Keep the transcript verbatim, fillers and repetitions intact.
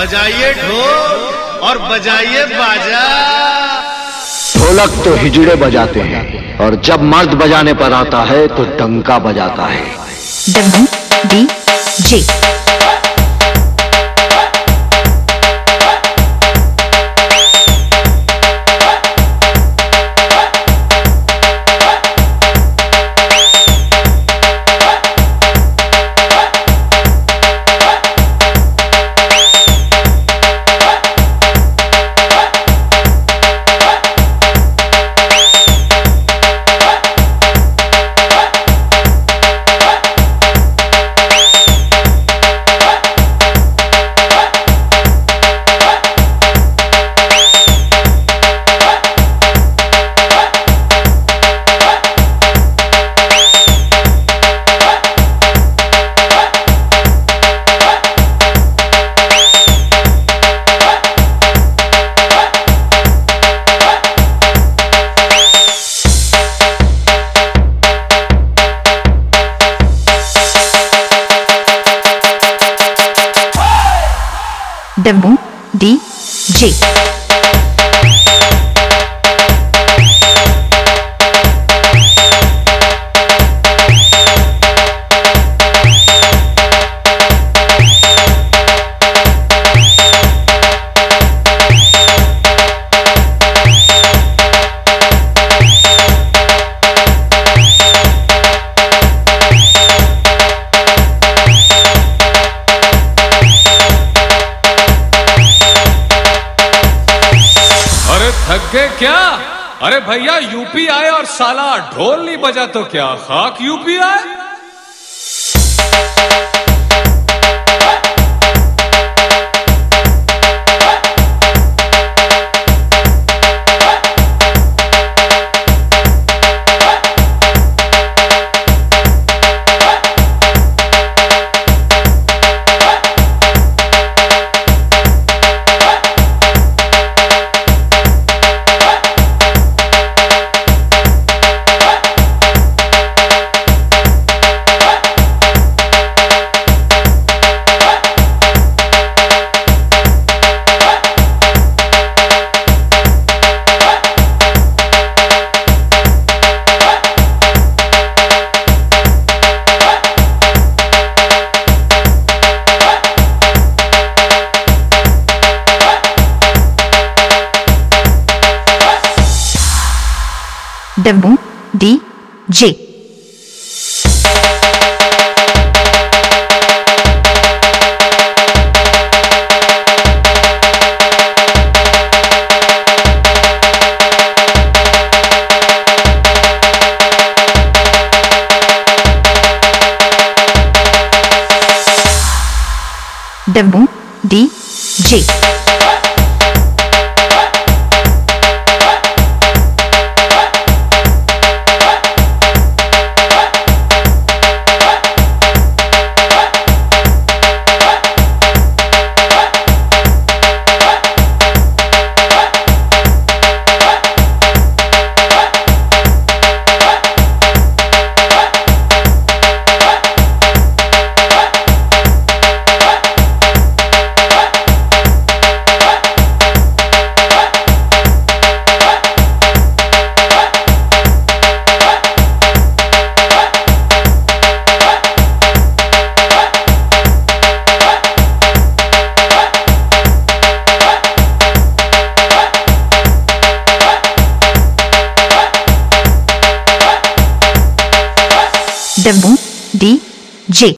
बजाइए ढोल और बजाइए बाजा। ढोलक तो हिजड़े बजाते हैं और जब मर्द बजाने पर आता है तो डंका बजाता है। Dabbu D J Dabbu D J थक गए क्या? अरे भैया यूपी आए और साला ढोल नहीं बजा तो क्या खाक यूपी आए? Dabbu D J Dabbu D J Dabbu D J